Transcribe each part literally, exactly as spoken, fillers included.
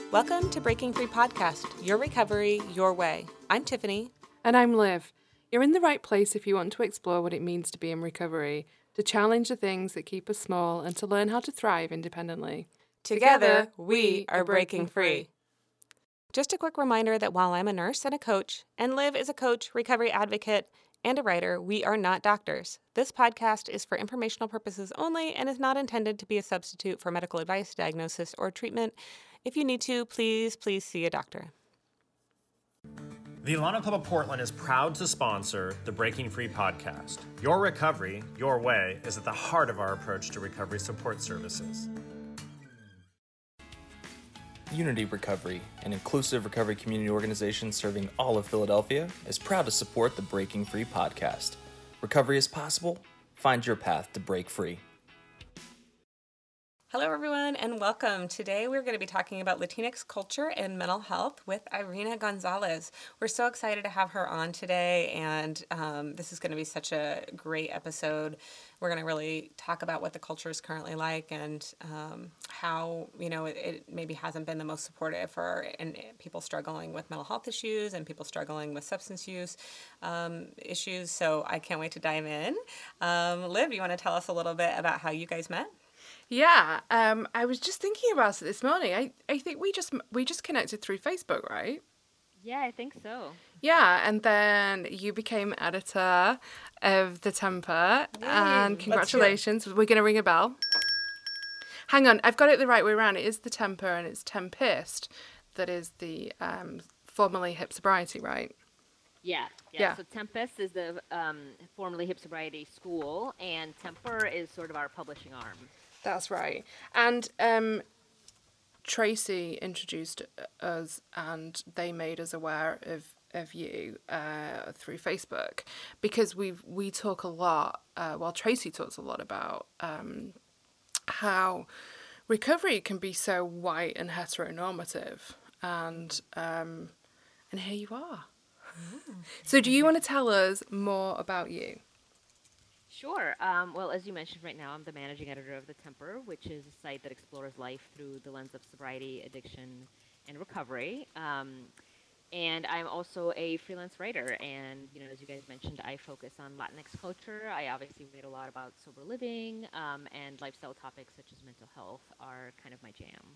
Welcome to Breaking Free Podcast, your recovery, your way. I'm Tiffany. And I'm Liv. You're in the right place if you want to explore what it means to be in recovery, to challenge the things that keep us small, and to learn how to thrive independently. Together, we are breaking free. Just a quick reminder that while I'm a nurse and a coach, and Liv is a coach, recovery advocate, and a writer, we are not doctors. This podcast is for informational purposes only and is not intended to be a substitute for medical advice, diagnosis, or treatment. If you need to, please, please see a doctor. The Alano Club of Portland is proud to sponsor the Breaking Free podcast. Your recovery, your way, is at the heart of our approach to recovery support services. Unity Recovery, an inclusive recovery community organization serving all of Philadelphia, is proud to support the Breaking Free podcast. Recovery is possible. Find your path to break free. Hello, everyone, and welcome. Today, we're going to be talking about Latinx culture and mental health with Irina Gonzalez. We're so excited to have her on today, and um, this is going to be such a great episode. We're going to really talk about what the culture is currently like and um, how, you know, it, it maybe hasn't been the most supportive for and people struggling with mental health issues and people struggling with substance use um, issues. So I can't wait to dive in. Um, Liv, you want to tell us a little bit about how you guys met? Yeah, um, I was just thinking about it this morning. I, I think we just we just connected through Facebook, right? Yeah, I think so. Yeah, and then you became editor of The Temper, Yay, and congratulations. We're going to ring a bell. Hang on, I've got it the right way around. It is The Temper, and it's Tempest that is the um, formerly Hip Sobriety, right? Yeah, yeah, Yeah. So Tempest is the um, formerly Hip Sobriety School, and Temper is sort of our publishing arm. That's right. And um, Tracy introduced us and they made us aware of, of you uh, through Facebook because we we talk a lot, uh, well, Tracy talks a lot about um, how recovery can be so white and heteronormative. And, um, and here you are. Mm. So do you want to tell us more about you? Sure. Um, well, as you mentioned right now, I'm the managing editor of The Temper, which is a site that explores life through the lens of sobriety, addiction, and recovery. Um, and I'm also a freelance writer. And, you know, as you guys mentioned, I focus on Latinx culture. I obviously read a lot about sober living, um, and lifestyle topics such as mental health are kind of my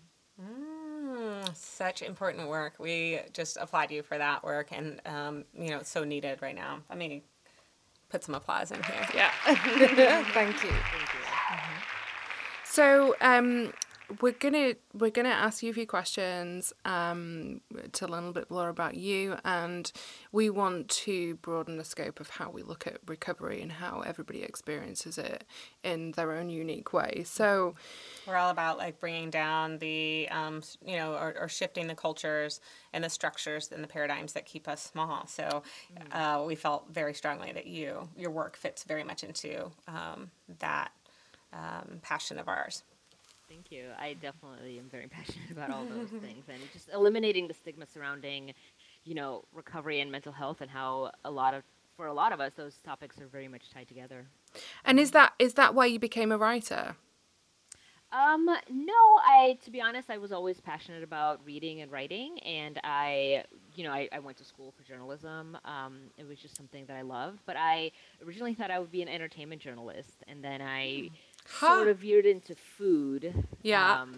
jam. Mm, such important work. We just applaud you for that work, and, um, you know, it's so needed right now. I mean, put some applause in here. Yeah. Thank you. Thank you. Mm-hmm. So um, we're gonna we're gonna ask you a few questions um, to learn a little bit more about you, and we want to broaden the scope of how we look at recovery and how everybody experiences it in their own unique way. So we're all about like bringing down the um, you know or, or shifting the cultures and the structures and the paradigms that keep us small. So uh, we felt very strongly that you your work fits very much into um, that um, passion of ours. Thank you. I definitely am very passionate about all those things and just eliminating the stigma surrounding, you know, recovery and mental health and how a lot of, for a lot of us, those topics are very much tied together. And is that is that why you became a writer? Um, no, I, to be honest, I was always passionate about reading and writing, and I, you know, I, I went to school for journalism. Um, it was just something that I loved, but I originally thought I would be an entertainment journalist, and then I huh. sort of veered into food. Yeah. Um,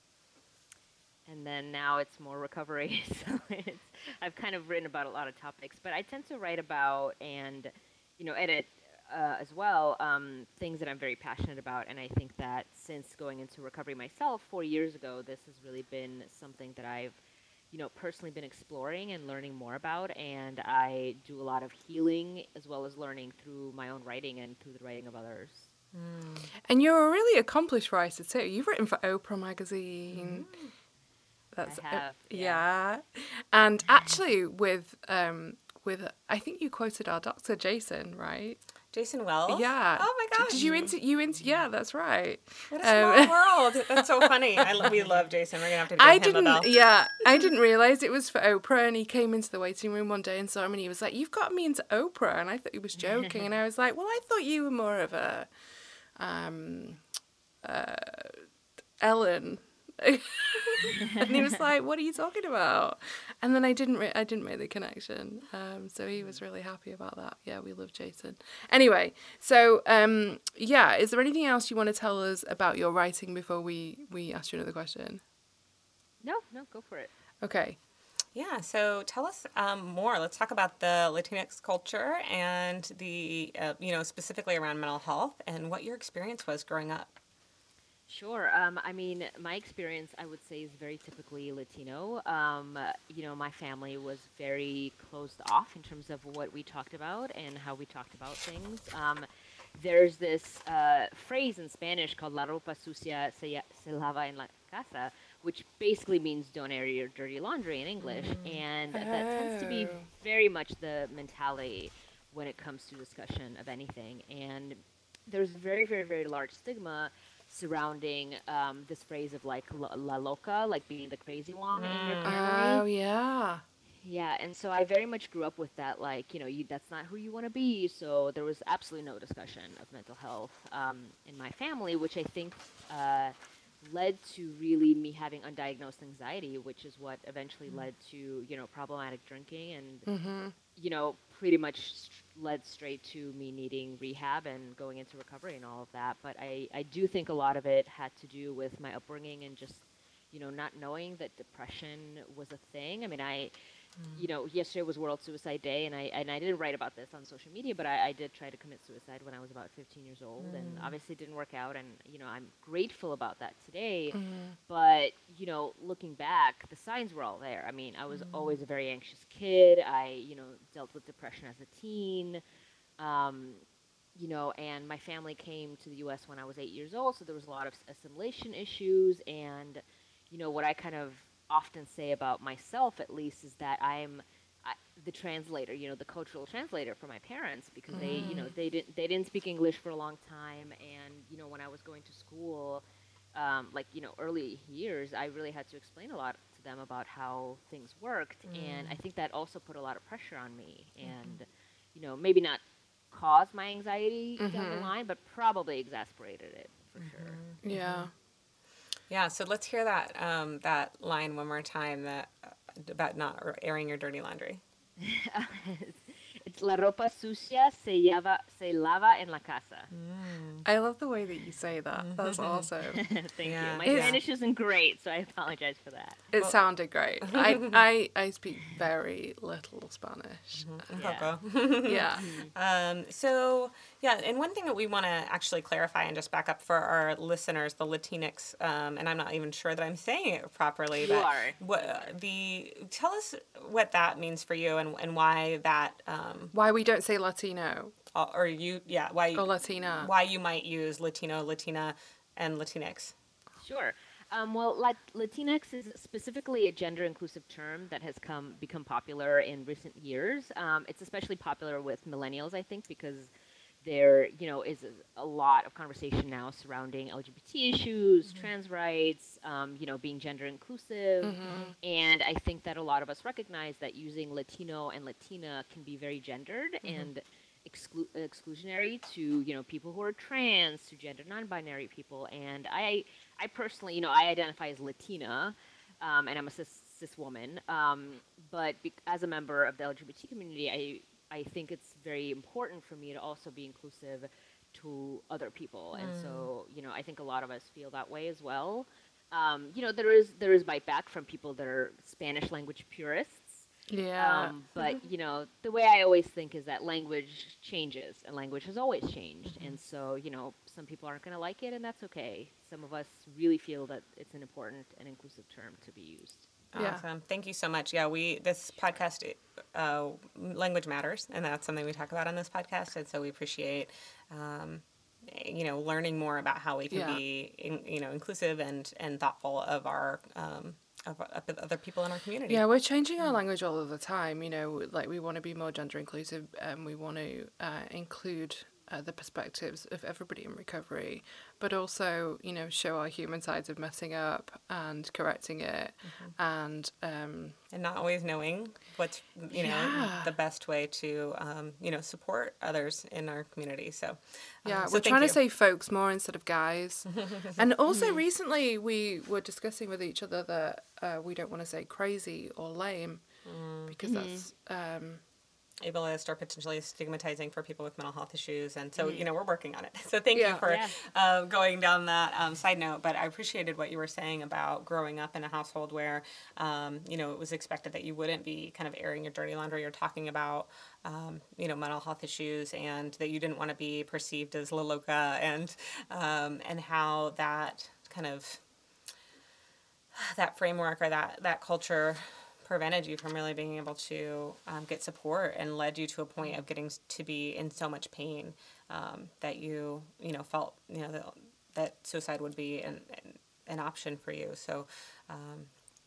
and then now it's more recovery, so it's, I've kind of written about a lot of topics, but I tend to write about and, you know, edit Uh, as well, um, things that I'm very passionate about, and I think that since going into recovery myself four years ago, this has really been something that I've, you know, personally been exploring and learning more about, and I do a lot of healing as well as learning through my own writing and through the writing of others. Mm. And you're a really accomplished writer too. You've written for Oprah magazine. Mm. That's I have, uh, yeah. yeah. And actually, with um, with I think you quoted our doctor Jason, right? Jason Wells? Yeah. Oh my gosh. Did you into you into? Yeah, that's right. What a small um, world. That's so funny. I lo- we love Jason. We're gonna have to give I him didn't, a bell. Yeah, I didn't realize it was for Oprah, and he came into the waiting room one day and saw him, and he was like, "You've got me into Oprah," and I thought he was joking, and I was like, "Well, I thought you were more of a, um, uh, Ellen." And he was like, what are you talking about? And then I didn't re- I didn't make the connection. Um, so he was really happy about that. Yeah, we love Jason. Anyway, so um, yeah, is there anything else you want to tell us about your writing before we, we ask you another question? No, no, go for it. Okay. Yeah, so tell us um, more. Let's talk about the Latinx culture and the, uh, you know, specifically around mental health and what your experience was growing up. Sure. Um, I mean, my experience, I would say, is very typically Latino. Um, uh, you know, my family was very closed off in terms of what we talked about and how we talked about things. Um, there's this uh, phrase in Spanish called La ropa sucia se, se lava en la casa, which basically means don't air your dirty laundry in English. Mm. And that tends to be very much the mentality when it comes to discussion of anything. And there's very, very, very large stigma surrounding um, this phrase of like la, la loca, like being the crazy one mm. in your family. Oh, yeah. Yeah, and so I very much grew up with that, like, you know, you, that's not who you want to be. So there was absolutely no discussion of mental health um, in my family, which I think uh, led to really me having undiagnosed anxiety, which is what eventually mm. led to, you know, problematic drinking and, mm-hmm. you know, pretty much st- led straight to me needing rehab and going into recovery and all of that. But I, I do think a lot of it had to do with my upbringing and just, you know, not knowing that depression was a thing. I mean, I... You know, yesterday was World Suicide Day, and I and I didn't write about this on social media, but I, I did try to commit suicide when I was about fifteen years old, mm. and obviously it didn't work out, and, you know, I'm grateful about that today, mm. but, you know, looking back, the signs were all there. I mean, I was mm. always a very anxious kid. I, you know, dealt with depression as a teen, um, you know, and my family came to the U S when I was eight years old, so there was a lot of assimilation issues, and, you know, what I kind of often say about myself, at least, is that I'm I, the translator, you know, the cultural translator for my parents, because mm. they, you know, they didn't they didn't speak English for a long time, and, you know, when I was going to school, um, like, you know, early years, I really had to explain a lot to them about how things worked, mm. and I think that also put a lot of pressure on me, and, mm-hmm. you know, maybe not caused my anxiety mm-hmm. down the line, but probably exacerbated it for mm-hmm. sure. Yeah. Yeah, so let's hear that um, that line one more time, that uh, about not airing your dirty laundry. It's la ropa sucia se, llava, se lava en la casa. Mm. I love the way that you say that. That's awesome. Thank yeah. you. My it's, Spanish isn't great, so I apologize for that. It well, sounded great. I, I I speak very little Spanish. Mm-hmm. Yeah. yeah. Um, so, yeah, and one thing that we want to actually clarify and just back up for our listeners, the Latinx, um, and I'm not even sure that I'm saying it properly. You but are. What, uh, the, tell us what that means for you and, and why that... Um, why we don't say Latino. Or you, yeah, why... Or Latina. Why you might use Latino, Latina, and Latinx. Sure. Um, well, Lat- Latinx is specifically a gender-inclusive term that has come become popular in recent years. Um, it's especially popular with millennials, I think, because there, you know, is a lot of conversation now surrounding L G B T issues, mm-hmm. trans rights, um, you know, being gender-inclusive. Mm-hmm. And I think that a lot of us recognize that using Latino and Latina can be very gendered mm-hmm. and exclu- exclusionary to, you know, people who are trans, to gender non-binary people. And I... I personally, you know, I identify as Latina, um, and I'm a cis, cis woman, um, but be- as a member of the L G B T community, I, I think it's very important for me to also be inclusive to other people, mm. and so, you know, I think a lot of us feel that way as well. Um, you know, there is there is bite back from people that are Spanish language purists. Yeah. Um, but, you know, the way I always think is that language changes, and language has always changed. Mm-hmm. And so, you know, some people aren't going to like it, and that's okay. Some of us really feel that it's an important and inclusive term to be used. Awesome. Yeah. Thank you so much. Yeah, we this podcast, uh, language matters, and that's something we talk about on this podcast. And so we appreciate, um, you know, learning more about how we can yeah. be, in, you know, inclusive and, and thoughtful of our um, of, of other people in our community. Yeah, we're changing our language all of the time. You know, like we want to be more gender inclusive, and we want to uh, include uh, the perspectives of everybody in recovery, but also, you know, show our human sides of messing up and correcting it, mm-hmm. and um, and not always knowing what's, you know, yeah. the best way to, um, you know, support others in our community. So, um, yeah, so we're trying you. to say folks more instead of guys. And also mm-hmm. recently we were discussing with each other that uh, we don't want to say crazy or lame, mm-hmm. because that's... Um, ableist or potentially stigmatizing for people with mental health issues. And so, mm-hmm. you know, we're working on it. So thank yeah. you for yeah. uh, going down that um, side note. But I appreciated what you were saying about growing up in a household where, um, you know, it was expected that you wouldn't be kind of airing your dirty laundry or talking about, um, you know, mental health issues, and that you didn't want to be perceived as La Loca, and, um, and how that kind of, that framework or that, that culture prevented you from really being able to um, get support, and led you to a point of getting to be in so much pain um, that you, you know, felt, you know, that, that suicide would be an, an, an option for you. So, um,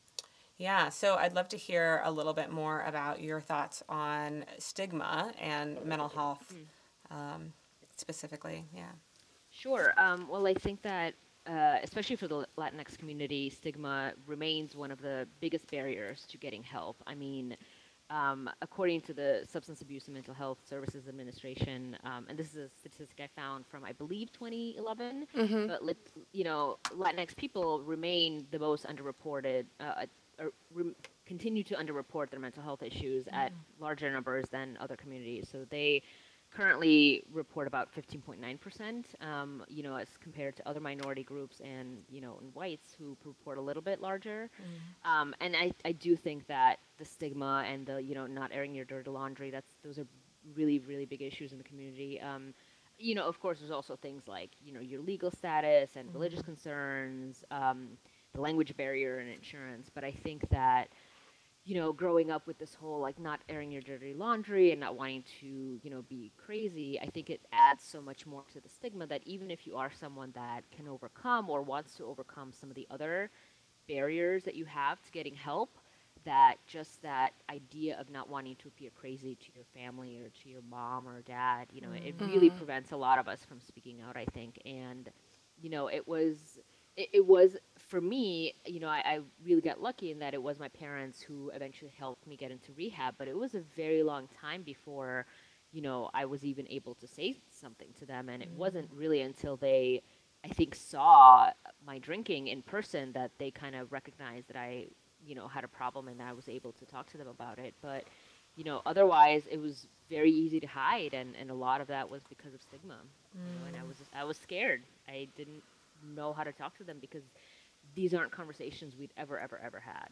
yeah, so I'd love to hear a little bit more about your thoughts on stigma and mental health um, specifically. Yeah. Sure. Um, well, I think that Uh, especially for the Latinx community, stigma remains one of the biggest barriers to getting help. I mean, um, according to the Substance Abuse and Mental Health Services Administration, um, and this is a statistic I found from, I believe, twenty eleven, mm-hmm. but, you know, Latinx people remain the most underreported, uh, or re- continue to underreport their mental health issues mm-hmm. at larger numbers than other communities. So they currently report about fifteen point nine percent, um, you know, as compared to other minority groups and, you know, and whites who report a little bit larger. Mm-hmm. Um, and I, I do think that the stigma and the, you know, not airing your dirty laundry, that's those are really, really big issues in the community. Um, you know, of course, there's also things like, you know, your legal status and mm-hmm. religious concerns, um, the language barrier and insurance. But I think that, you know, growing up with this whole, like, not airing your dirty laundry and not wanting to, you know, be crazy, I think it adds so much more to the stigma that even if you are someone that can overcome or wants to overcome some of the other barriers that you have to getting help, that just that idea of not wanting to appear crazy to your family or to your mom or dad, you know, mm-hmm. it really prevents a lot of us from speaking out, I think. And, you know, it was... It, it was, for me, you know, I, I really got lucky in that it was my parents who eventually helped me get into rehab, but it was a very long time before, you know, I was even able to say something to them, and it mm-hmm. wasn't really until they, I think, saw my drinking in person that they kind of recognized that I, you know, had a problem, and I was able to talk to them about it. But, you know, otherwise, it was very easy to hide, and, and a lot of that was because of stigma, mm. you know, and I was I was scared. I didn't know how to talk to them because these aren't conversations we'd ever ever ever had.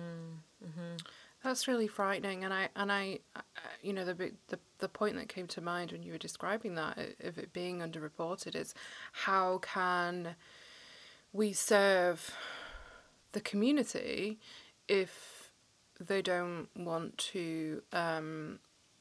Mm-hmm. That's really frightening, and I and I, uh, you know, the, the the point that came to mind when you were describing that of it being underreported is how can we serve the community if they don't want to, um,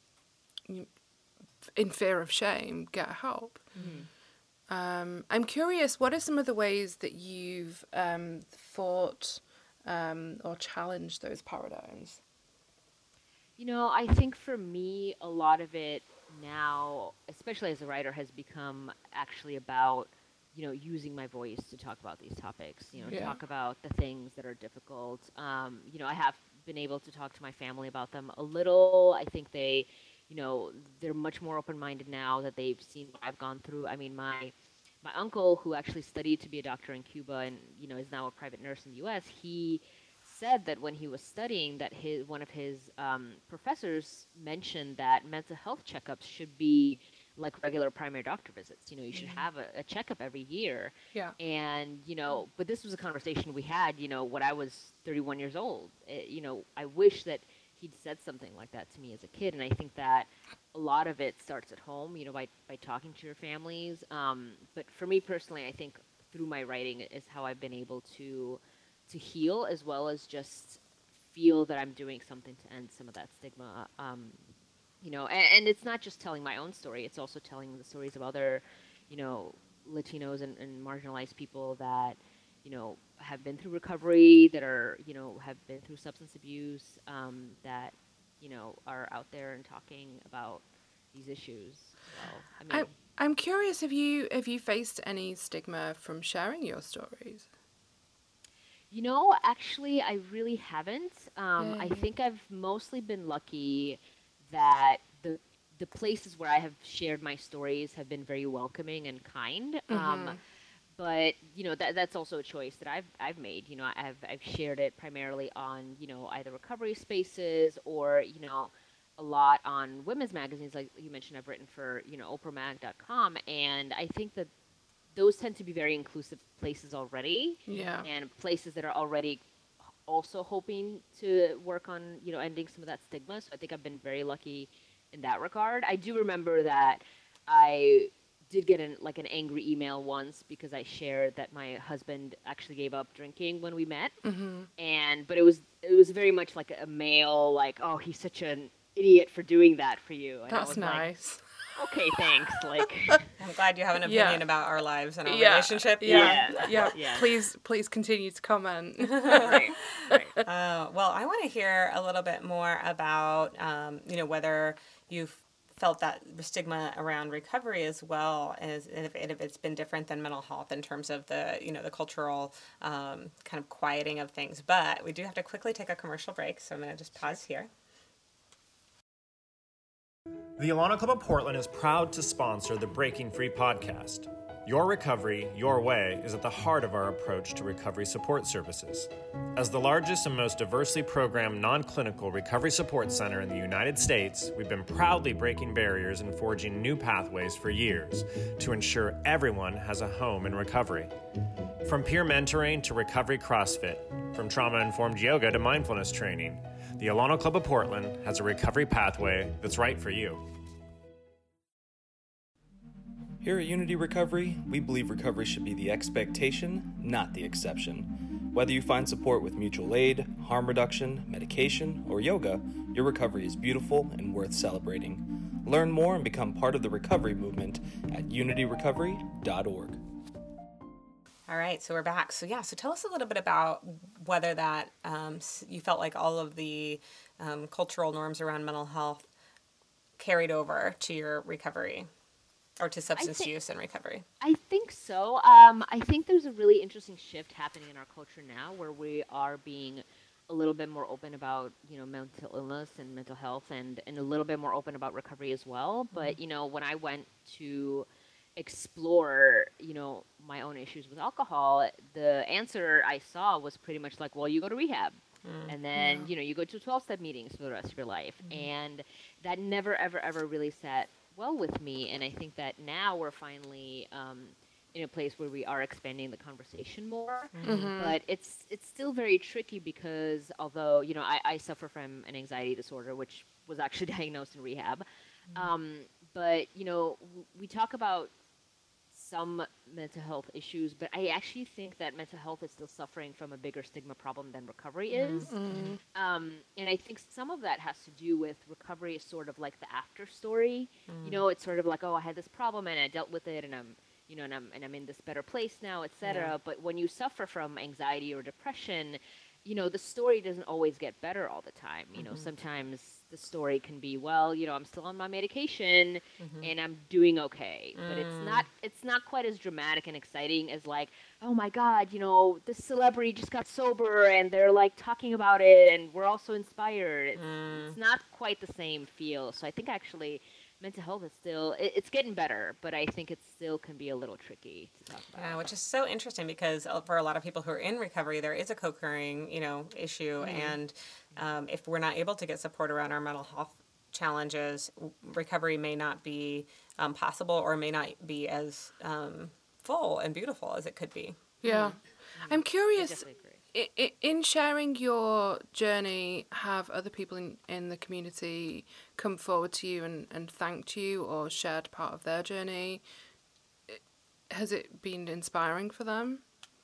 in fear of shame, get help. Mm-hmm. Um, I'm curious, what are some of the ways that you've um, thought um, or challenged those paradigms? You know, I think for me, a lot of it now, especially as a writer, has become actually about, you know, using my voice to talk about these topics, you know, yeah. talk about the things that are difficult. Um, you know, I have been able to talk to my family about them a little. I think they... You know, they're much more open-minded now that they've seen what I've gone through. I mean, my my uncle, who actually studied to be a doctor in Cuba and, you know, is now a private nurse in the U S, he said that when he was studying that his one of his um, professors mentioned that mental health checkups should be like regular primary doctor visits. You know, you should mm-hmm. have a, a checkup every year. Yeah. And, you know, but this was a conversation we had, you know, when I was thirty-one years old. It, you know, I wish that he'd said something like that to me as a kid, and I think that a lot of it starts at home, you know, by, by talking to your families. Um, but for me personally, I think through my writing is how I've been able to to heal, as well as just feel that I'm doing something to end some of that stigma. Um, you know, and, and it's not just telling my own story; it's also telling the stories of other, you know, Latinos and, and marginalized people that, you know, have been through recovery, that are, you know, have been through substance abuse, um, that, you know, are out there and talking about these issues. So, I mean, I'm curious, have you have you faced any stigma from sharing your stories? You know, actually, I really haven't. Um, I Yay. think I've mostly been lucky that the the places where I have shared my stories have been very welcoming and kind. Um, but you know that that's also a choice that I've I've made. You know, I've I've shared it primarily on you know either recovery spaces or you know a lot on women's magazines, like you mentioned. I've written for you know Oprah Mag dot com, and I think that those tend to be very inclusive places already, Yeah. and places that are already also hoping to work on you know ending some of that stigma. So I think I've been very lucky in that regard. I do remember that I did get an like an angry email once because I shared that my husband actually gave up drinking when we met, and but it was it was very much like a male like, oh, he's such an idiot for doing that for you. And I That's was like, nice. okay, thanks. Like, I'm glad you have an Yeah. opinion about our lives and our Yeah. relationship. Yeah. Yeah. Yeah. Yeah. Please, please continue to comment. right, right. Uh, well, I want to hear a little bit more about, um, you know, whether you've felt that stigma around recovery as well as and if, and if it's been different than mental health in terms of the, you know, the cultural um, kind of quieting of things. But we do have to quickly take a commercial break, so I'm going to just pause here. The Alana Club of Portland is proud to sponsor the Breaking Free podcast. Your recovery, your way is at the heart of our approach to recovery support services. As the largest and most diversely programmed non-clinical recovery support center in the United States, we've been proudly breaking barriers and forging new pathways for years to ensure everyone has a home in recovery. From peer mentoring to recovery CrossFit, from trauma-informed yoga to mindfulness training, the Alana Club of Portland has a recovery pathway that's right for you. Here at Unity Recovery, we believe recovery should be the expectation, not the exception. Whether you find support with mutual aid, harm reduction, medication, or yoga, your recovery is beautiful and worth celebrating. Learn more and become part of the recovery movement at unity recovery dot org. All right, so we're back. So yeah, so tell us a little bit about whether that um, you felt like all of the um, cultural norms around mental health carried over to your recovery or to substance think- use and recovery. I think so. Um, I think there's a really interesting shift happening in our culture now where we are being a little bit more open about, you know, mental illness and mental health and, and a little bit more open about recovery as well. But, you know, when I went to explore, you know, my own issues with alcohol, the answer I saw was pretty much like, well, you go to rehab. And then, you know, you go to twelve-step meetings for the rest of your life. And that never, ever, ever really sat well with me. And I think that now we're finally um, in a place where we are expanding the conversation more. But it's it's still very tricky because although, you know, I, I suffer from an anxiety disorder, which was actually diagnosed in rehab. Um, but, you know, w- we talk about some mental health issues, but I actually think that mental health is still suffering from a bigger stigma problem than recovery is. Um, and I think some of that has to do with recovery is sort of like the after story. You know, it's sort of like, oh, I had this problem and I dealt with it and I'm, you know, and I'm, and I'm in this better place now, et cetera. Yeah. But when you suffer from anxiety or depression, you know, the story doesn't always get better all the time. You know, sometimes the story can be, well, you know, I'm still on my medication and I'm doing okay. But it's not it's not quite as dramatic and exciting as like, oh my God, you know, this celebrity just got sober and they're like talking about it and we're also inspired. It's, it's not quite the same feel. So I think actually mental health is still, it, it's getting better, but I think it still can be a little tricky to talk about. Yeah, which is so interesting because uh, for a lot of people who are in recovery, there is a co-occurring, you know, issue, and um, if we're not able to get support around our mental health challenges, w- recovery may not be um, possible or may not be as um, full and beautiful as it could be. Yeah. I'm I curious, definitely agree. i- i- in sharing your journey, have other people in, in the community come forward to you and, and thanked you or shared part of their journey? I- Has it been inspiring for them?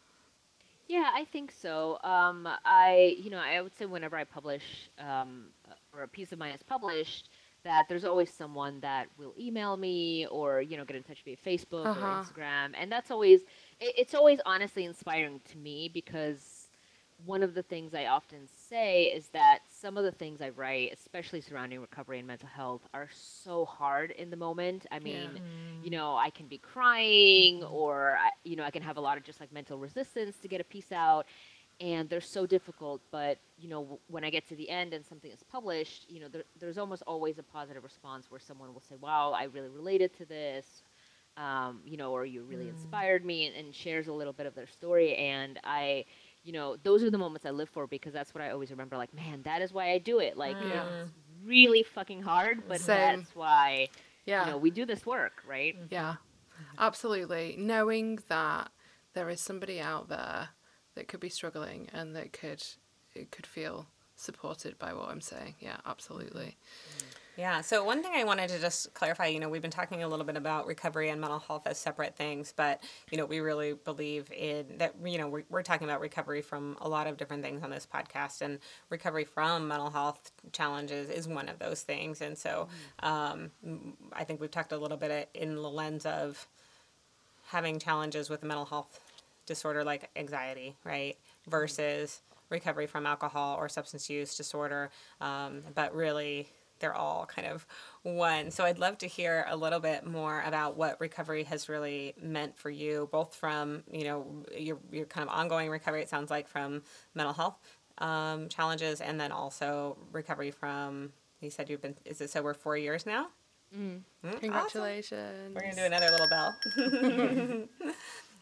Yeah, I think so. Um, I, you know, I would say whenever I publish, um, or a piece of mine is published, that there's always someone that will email me or, you know, get in touch via Facebook Uh-huh. or Instagram. And that's always, it, it's always honestly inspiring to me because one of the things I often say is that some of the things I write, especially surrounding recovery and mental health, are so hard in the moment. I mean, Yeah. you know, I can be crying, or I- you know, I can have a lot of just like mental resistance to get a piece out, and they're so difficult. But you know, w- when I get to the end and something is published, you know, there, there's almost always a positive response where someone will say, "Wow, I really related to this," um, you know, or "You really inspired me," and, and shares a little bit of their story. And I, you know, those are the moments I live for, because that's what I always remember. Like, man, that is why I do it. Like, Yeah. it's really fucking hard, but Same. that's why, Yeah. you know, we do this work, right? Yeah, absolutely. Knowing that there is somebody out there that could be struggling and that could it could feel supported by what I'm saying. Yeah, absolutely. Yeah. So one thing I wanted to just clarify, you know, we've been talking a little bit about recovery and mental health as separate things, but, you know, we really believe in that, you know, we're, we're talking about recovery from a lot of different things on this podcast, and recovery from mental health challenges is one of those things. And so um, I think we've talked a little bit in the lens of having challenges with a mental health disorder like anxiety, right, versus recovery from alcohol or substance use disorder. Um, but really, they're all kind of one. So I'd love to hear a little bit more about what recovery has really meant for you, both from, you know, your, your kind of ongoing recovery, it sounds like, from mental health um, challenges, and then also recovery from, you said you've been, is it sober four years now? Mm. Mm, Congratulations. awesome. We're going to do another little bell.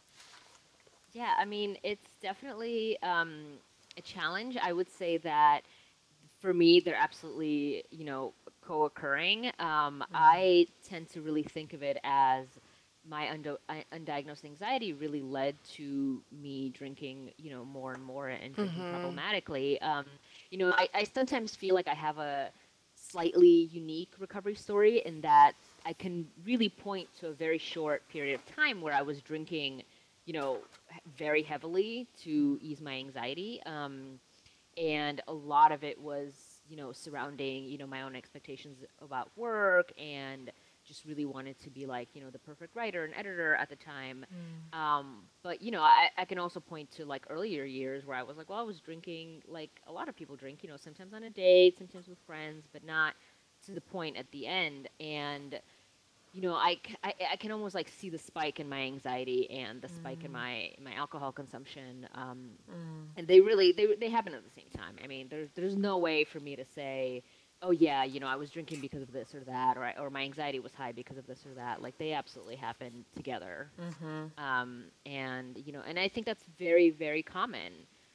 Yeah, I mean, it's definitely um, a challenge. I would say that for me, they're absolutely, you know, co-occurring. Um, I tend to really think of it as my undo- I- undiagnosed anxiety really led to me drinking, you know, more and more and drinking problematically. Um, you know, I, I sometimes feel like I have a slightly unique recovery story in that I can really point to a very short period of time where I was drinking, you know, h- very heavily to ease my anxiety. Um, and a lot of it was, you know, surrounding, you know, my own expectations about work, and just really wanted to be like, you know, the perfect writer and editor at the time. Um, but, you know, I, I can also point to like earlier years where I was like, well, I was drinking like a lot of people drink, you know, sometimes on a date, sometimes with friends, but not to the point at the end. And, you know, I, c- I, I can almost like see the spike in my anxiety and the spike in my, my alcohol consumption. Um, and they really, they, they happen at the same time. I mean, there's, there's no way for me to say, oh yeah, you know, I was drinking because of this or that, or, I, or my anxiety was high because of this or that. Like, they absolutely happen together. Um, and, you know, and I think that's very, very common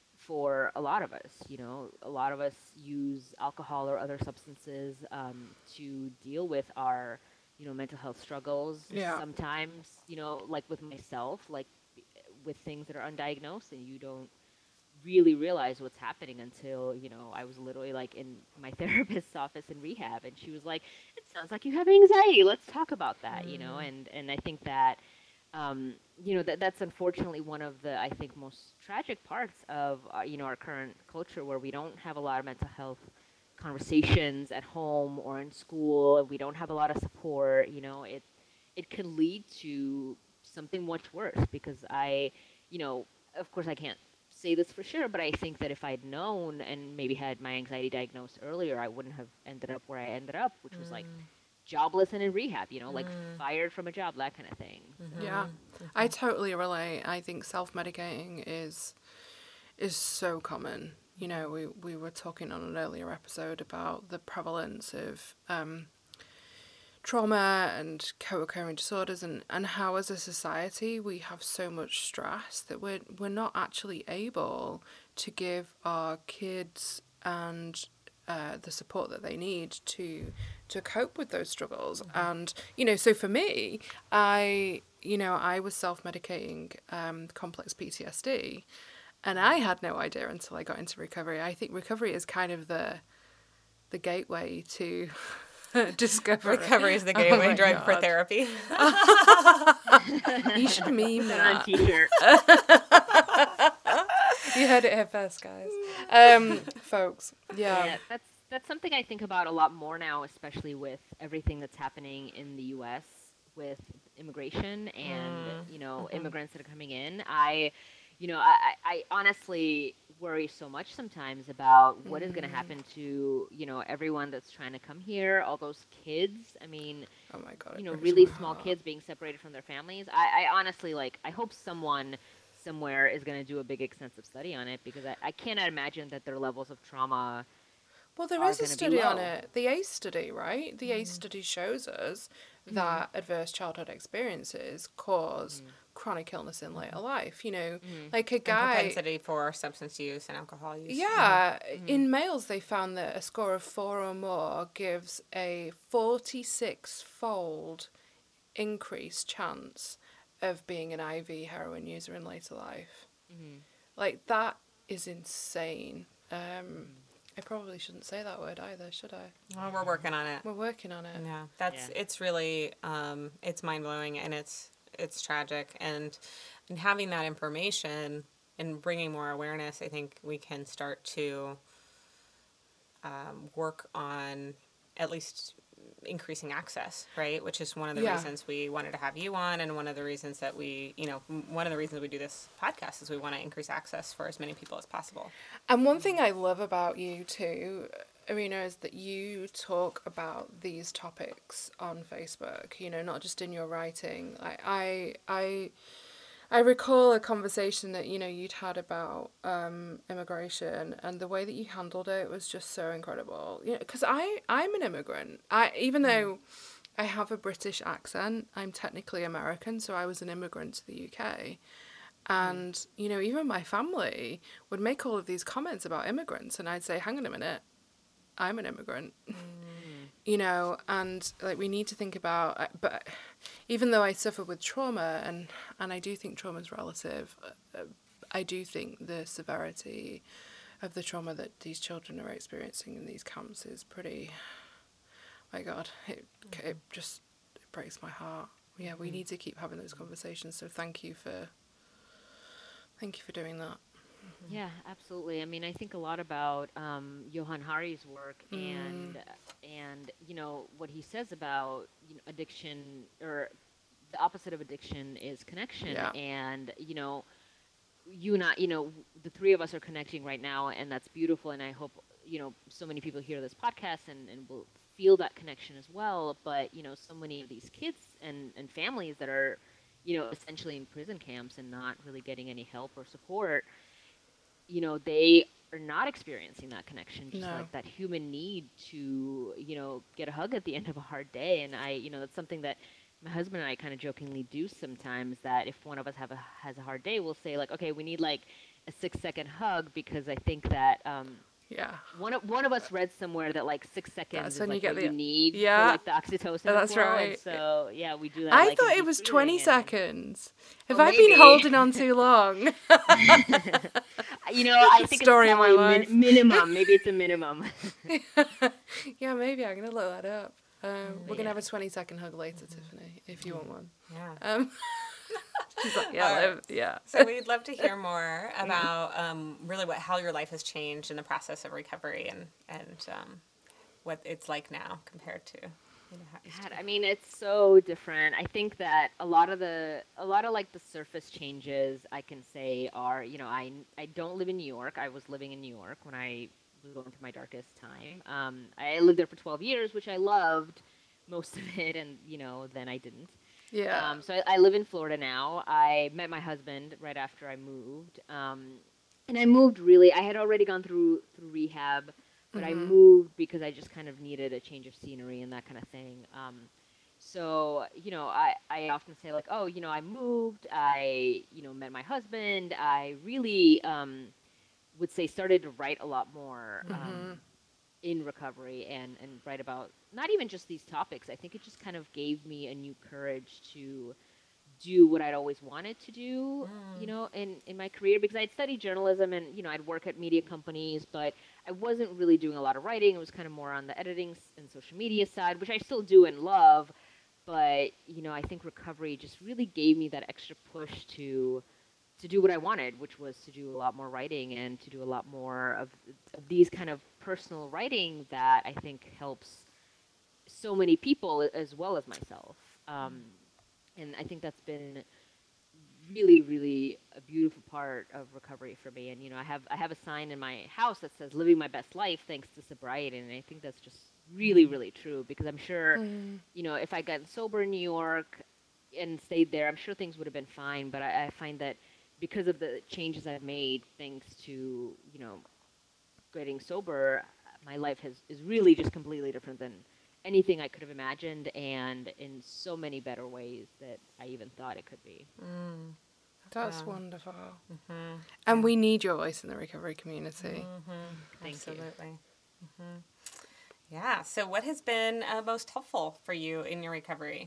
for a lot of us. You know, a lot of us use alcohol or other substances um, to deal with our, you know, mental health struggles. Yeah. Sometimes, you know, like with myself, like with things that are undiagnosed, and you don't really realize what's happening until, you know, I was literally like in my therapist's office in rehab, and she was like, it sounds like you have anxiety. Let's talk about that, you know? And, and I think that, um, you know, that that's unfortunately one of the, I think, most tragic parts of, uh, you know, our current culture, where we don't have a lot of mental health conversations at home or in school, and we don't have a lot of support. You know, it, it can lead to something much worse, because I, you know, of course I can't say this for sure, but I think that if I'd known and maybe had my anxiety diagnosed earlier, I wouldn't have ended up where I ended up, which was like jobless and in rehab, you know, like fired from a job, that kind of thing. Yeah, I totally relate. I think self-medicating is is so common. You know, we, we were talking on an earlier episode about the prevalence of um, trauma and co-occurring disorders, and, and how as a society we have so much stress that we're, we're not actually able to give our kids and uh, the support that they need to to cope with those struggles. And, you know, so for me, I, you know, I was self-medicating um, complex P T S D, and I had no idea until I got into recovery. I think recovery is kind of the the gateway to discover. Recovery is the Oh gateway my drug for God. therapy. You should meme Put on a that. t-shirt. You heard it here first, guys. Um, folks, yeah. Yeah, that's that's something I think about a lot more now, especially with everything that's happening in the U S with immigration and you know immigrants that are coming in. I, you know, I, I I honestly worry so much sometimes about what is going to happen to, you know, everyone that's trying to come here, all those kids. I mean, Oh my God. you it know, breaks really my small heart. kids being separated from their families. I, I honestly, like, I hope someone somewhere is going to do a big extensive study on it, because I, I cannot imagine that their levels of trauma Well, there are is a going to be study on low. it. The ACE study, right? The ACE study shows us that adverse childhood experiences cause chronic illness in later life. You know, like a And guy. propensity for substance use and alcohol use. Yeah, in males, they found that a score of four or more gives a forty-six fold increased chance of being an I V heroin user in later life. Like, that is insane. Um, I probably shouldn't say that word either, should I? Well, we're working on it. We're working on it. Yeah, that's Yeah. it's really um, it's mind blowing and it's it's tragic, and and having that information and bringing more awareness, I think we can start to um, work on at least increasing access, right? Which is one of the Yeah. reasons we wanted to have you on, and one of the reasons that we, you know, m- one of the reasons we do this podcast is we want to increase access for as many people as possible. And one thing I love about you too, Irina, is that you talk about these topics on Facebook. You know, not just in your writing. I, I, I, I recall a conversation that you know you'd had about um, immigration, and the way that you handled it was just so incredible. You know, because I, I'm an immigrant. I even though I have a British accent, I'm technically American, so I was an immigrant to the U K. And, you know, even my family would make all of these comments about immigrants, and I'd say, hang on a minute, I'm an immigrant. You know, and, like, we need to think about, uh, but even though I suffer with trauma, and, and I do think trauma is relative, uh, I do think the severity of the trauma that these children are experiencing in these camps is pretty, my God, it, it just it breaks my heart. Yeah, we need to keep having those conversations, so thank you for... Thank you for doing that. Yeah, absolutely. I mean, I think a lot about um, Johan Hari's work and and you know what he says about you know, addiction, or the opposite of addiction is connection. Yeah. And you know, you and I, you know, the three of us are connecting right now, and that's beautiful. And I hope you know so many people hear this podcast and and will feel that connection as well. But you know, so many of these kids and and families that are you know, essentially in prison camps and not really getting any help or support, you know, they are not experiencing that connection, just No. like that human need to, you know, get a hug at the end of a hard day. And I, you know, that's something that my husband and I kind of jokingly do sometimes, that if one of us have a, has a hard day, we'll say like, okay, we need like a six second hug, because I think that, um, Yeah. One of one of us read somewhere that like six seconds That's is when you like get what the- you need Yeah. for like the oxytocin. Yeah, that's flow, and right. so yeah, we do that. I like, thought in it was deep twenty breathing and- seconds. Have Well, I been maybe. holding on too long? You know, I think Story it's of my probably life. min- minimum. Maybe it's a minimum. Yeah, maybe. I'm going to look that up. Uh, we're going to Yeah. have a twenty second hug later, Tiffany, if you want one. Yeah. Um, she's like, yeah, All right. live- yeah. So we'd love to hear more about um, really what how your life has changed in the process of recovery, and and um, what it's like now compared to you know, how it used to God, be. I mean, it's so different. I think that a lot of the a lot of like the surface changes I can say are, you know, I I don't live in New York. I was living in New York when I was going through my darkest time. Um, I lived there for twelve years, which I loved most of it, and you know, then I didn't. Yeah. Um, so I, I live in Florida now. I met my husband right after I moved, um, and I moved really. I had already gone through through rehab, but I moved because I just kind of needed a change of scenery and that kind of thing. Um, so you know, I I often say like, oh, you know, I moved. I you know met my husband. I really um, would say started to write a lot more. Um, in recovery and, and write about not even just these topics. I think it just kind of gave me a new courage to do what I'd always wanted to do, you know, in, in my career, because I'd studied journalism and, you know, I'd work at media companies, but I wasn't really doing a lot of writing. It was kind of more on the editing s- and social media side, which I still do and love. But, you know, I think recovery just really gave me that extra push to to do what I wanted, which was to do a lot more writing and to do a lot more of, of these kind of personal writing that I think helps so many people as well as myself. Um, and I think that's been really, really a beautiful part of recovery for me. And you know, I have I have a sign in my house that says "Living my best life thanks to sobriety," and I think that's just really, really true because I'm sure, Mm. you know, if I got sober in New York and stayed there, I'm sure things would have been fine. But I, I find that because of the changes I've made, thanks to you know getting sober, my life has is really just completely different than anything I could have imagined, and in so many better ways that I even thought it could be. Mm. That's Yeah. wonderful. Mm-hmm. And we need your voice in the recovery community. Mm-hmm. Thank you. Absolutely. Mm-hmm. Yeah. So, what has been uh, most helpful for you in your recovery?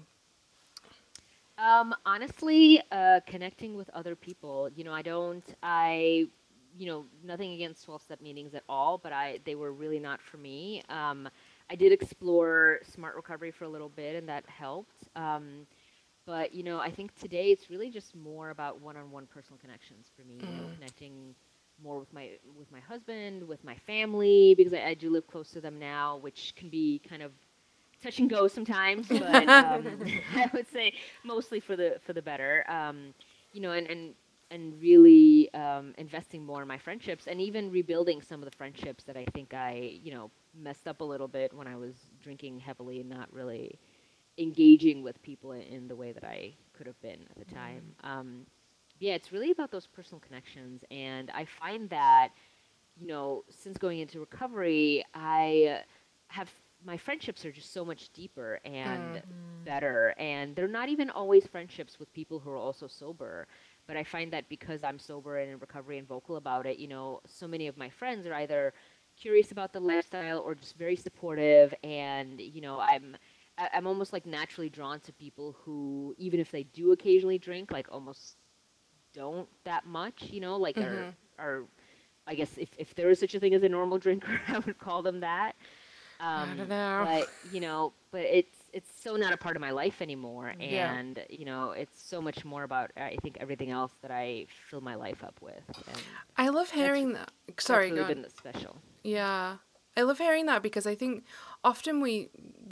Um, honestly, uh, connecting with other people. You know, I don't, I, you know, nothing against twelve-step meetings at all, but I, they were really not for me. Um, I did explore Smart Recovery for a little bit, and that helped. Um, but, you know, I think today it's really just more about one-on-one personal connections for me, you know, connecting more with my with my husband, with my family, because I, I do live close to them now, which can be kind of touch and go sometimes, but um, I would say mostly for the for the better. Um, you know, and and and really um, investing more in my friendships, and even rebuilding some of the friendships that I think I you know messed up a little bit when I was drinking heavily and not really engaging with people in, in the way that I could have been at the time. Um, yeah, it's really about those personal connections, and I find that you know since going into recovery, I have my friendships are just so much deeper and better, and they're not even always friendships with people who are also sober. But I find that because I'm sober and in recovery and vocal about it, you know, so many of my friends are either curious about the lifestyle or just very supportive, and you know, I'm I- I'm almost like naturally drawn to people who, even if they do occasionally drink, like almost don't that much, you know, like are are I guess if if there is such a thing as a normal drinker, I would call them that. Um, I don't know. But you know, but it's it's so not a part of my life anymore, Yeah. and you know, it's so much more about I think everything else that I fill my life up with. And I love hearing that. Sorry, that's really go on. been the special. Yeah, I love hearing that because I think often we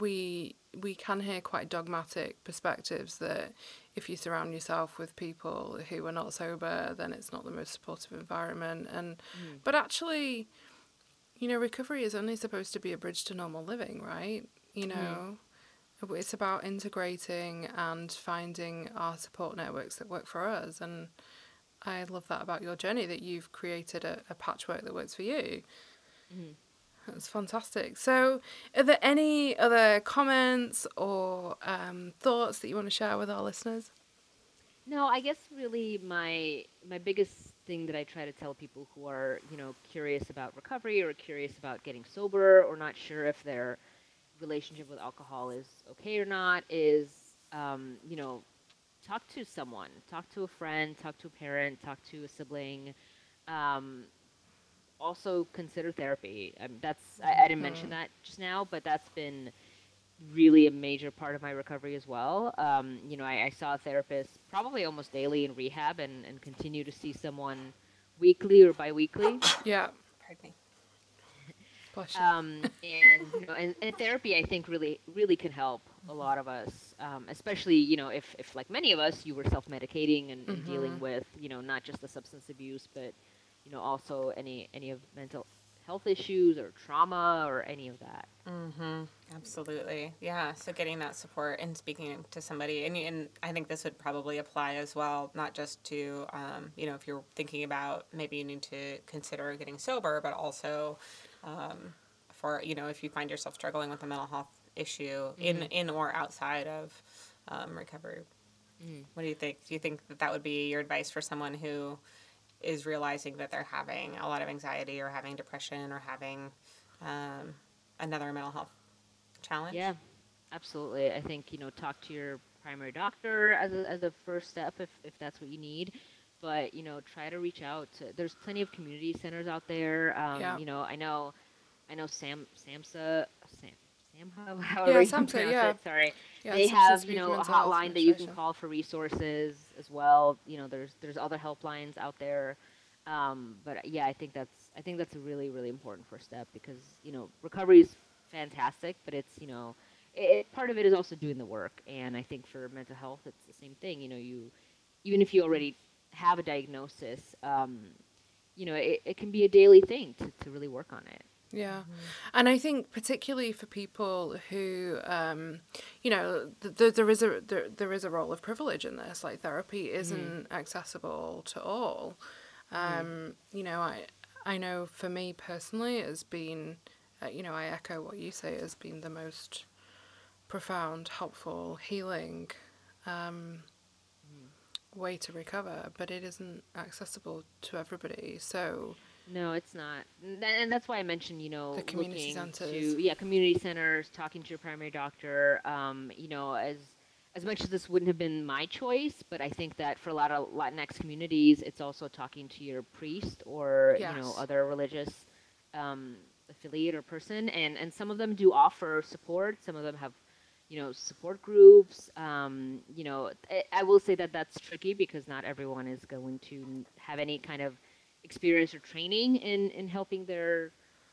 we we can hear quite dogmatic perspectives that if you surround yourself with people who are not sober, then it's not the most supportive environment. And Mm. but actually, you know, recovery is only supposed to be a bridge to normal living, right? You know, it's about integrating and finding our support networks that work for us. And I love that about your journey, that you've created a, a patchwork that works for you. Mhm. That's fantastic. So, are there any other comments or um, thoughts that you want to share with our listeners? No, I guess really my my biggest thing that I try to tell people who are, you know, curious about recovery or curious about getting sober or not sure if their relationship with alcohol is okay or not is, um, you know, talk to someone, talk to a friend, talk to a parent, talk to a sibling. Um, also consider therapy. Um, that's I, I didn't mention that just now, but that's been really a major part of my recovery as well. Um, you know, I, I saw a therapist probably almost daily in rehab, and, and continue to see someone weekly or biweekly. Yeah. Pardon me. Bless you. Um, and, you know, and and therapy, I think, really really can help a lot of us, um, especially you know if, if like many of us, you were self medicating and, and dealing with you know not just the substance abuse, but you know also any any of mental health issues or trauma or any of that. Mm-hmm. Absolutely. Yeah. So getting that support and speaking to somebody, and, and I think this would probably apply as well, not just to, um, you know, if you're thinking about maybe you need to consider getting sober, but also um, for, you know, if you find yourself struggling with a mental health issue in, in or outside of um, recovery. Mm. What do you think? Do you think that that would be your advice for someone who is realizing that they're having a lot of anxiety or having depression or having um, another mental health challenge? Yeah, absolutely. I think, you know, talk to your primary doctor as a, as a first step if, if that's what you need. But, you know, try to reach out to, there's plenty of community centers out there. Um, Yeah. You know, I know, I know Sam, SAMHSA, Sam, SAMHSA, however Yeah, you SAMHSA, pronounce yeah. it, sorry. Yeah, They Substance have, you Abuse know, a Mental Health hotline that you can Administration. call for resources as well. You know, there's, there's other helplines out there. Um, but yeah, I think that's, I think that's a really, really important first step because, you know, recovery is fantastic, but it's, you know, it, part of it is also doing the work. And I think for mental health, it's the same thing. You know, you even if you already have a diagnosis, um, you know, it, it can be a daily thing to, to really work on it. Yeah. And I think particularly for people who, um, you know, th- th- there is a there, there is a role of privilege in this. Like therapy isn't accessible to all. Um, you know, I I know for me personally it has been, uh, you know, I echo what you say, has been the most profound, helpful, healing um, way to recover, but it isn't accessible to everybody. So no, it's not, and tha- and that's why I mentioned, you know, The community looking centers. to yeah, community centers, talking to your primary doctor. Um, you know, as as much as this wouldn't have been my choice, but I think that for a lot of Latinx communities, it's also talking to your priest or you know Yes. other religious um, affiliate or person, and and some of them do offer support. Some of them have, you know, support groups. Um, you know, I, I will say that that's tricky because not everyone is going to n- have any kind of experience or training in, in helping their,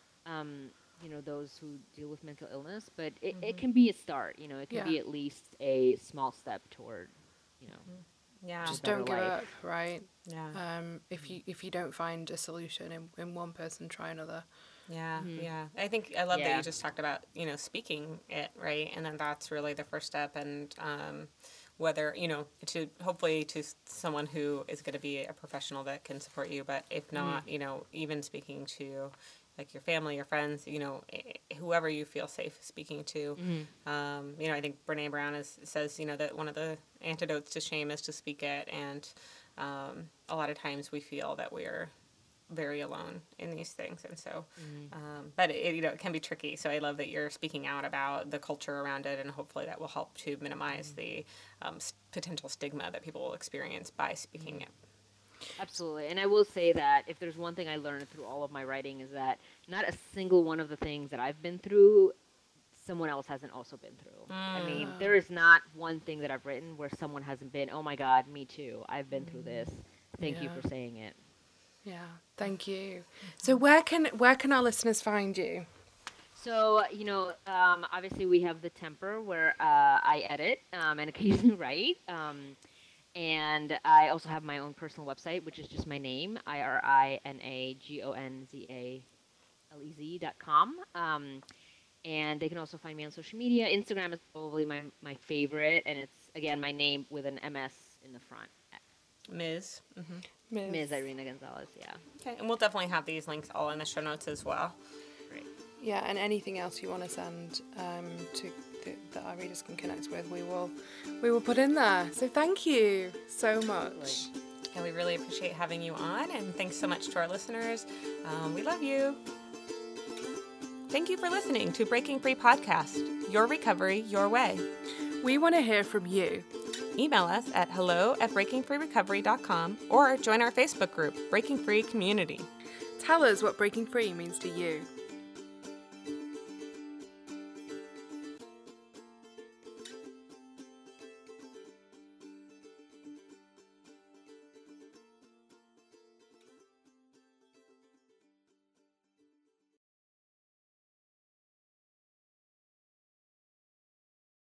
um, you know, those who deal with mental illness. But it, it can be a start. You know, it can Yeah. be at least a small step toward, you know, Yeah. just better don't give life. up, right? Yeah. Um, if you if you don't find a solution in, in one person, try another. Yeah, yeah. I think I love that Yeah. you just talked about, you know, speaking it, right? And then that's really the first step. And um, whether, you know, to hopefully to s- someone who is going to be a professional that can support you. But if not, you know, even speaking to like your family, your friends, you know, eh, whoever you feel safe speaking to. Um, you know, I think Brene Brown is, says, you know, that one of the antidotes to shame is to speak it. And um, a lot of times we feel that we're very alone in these things, and so um, but it, you know, it can be tricky, so I love that you're speaking out about the culture around it, and hopefully that will help to minimize the um, s- potential stigma that people will experience by speaking it. Absolutely. And I will say that if there's one thing I learned through all of my writing is that not a single one of the things that I've been through, someone else hasn't also been through. I mean, there is not one thing that I've written where someone hasn't been, oh my God, me too. I've been through this. Thank you Yeah. for saying it. Yeah, thank you. So where can where can our listeners find you? So, you know, um, obviously we have the Temper where uh, I edit um, and occasionally write. Um, and I also have my own personal website, which is just my name, I R I N A G O N Z A L E Z dot com. Um, and they can also find me on social media. Instagram is probably my, my favorite, and it's, again, my name with an M S in the front. Miz Mm-hmm. Miz Miz Irina Gonzalez, yeah. Okay, and we'll definitely have these links all in the show notes as well. Great. Yeah, and anything else you want to send um, to th- that our readers can connect with, we will we will put in there. So thank you so much. And we really appreciate having you on, and thanks so much to our listeners. Um, we love you. Thank you for listening to Breaking Free Podcast, your recovery, your way. We want to hear from you. Email us at hello at breaking free recovery dot com or join our Facebook group, Breaking Free Community. Tell us what breaking free means to you.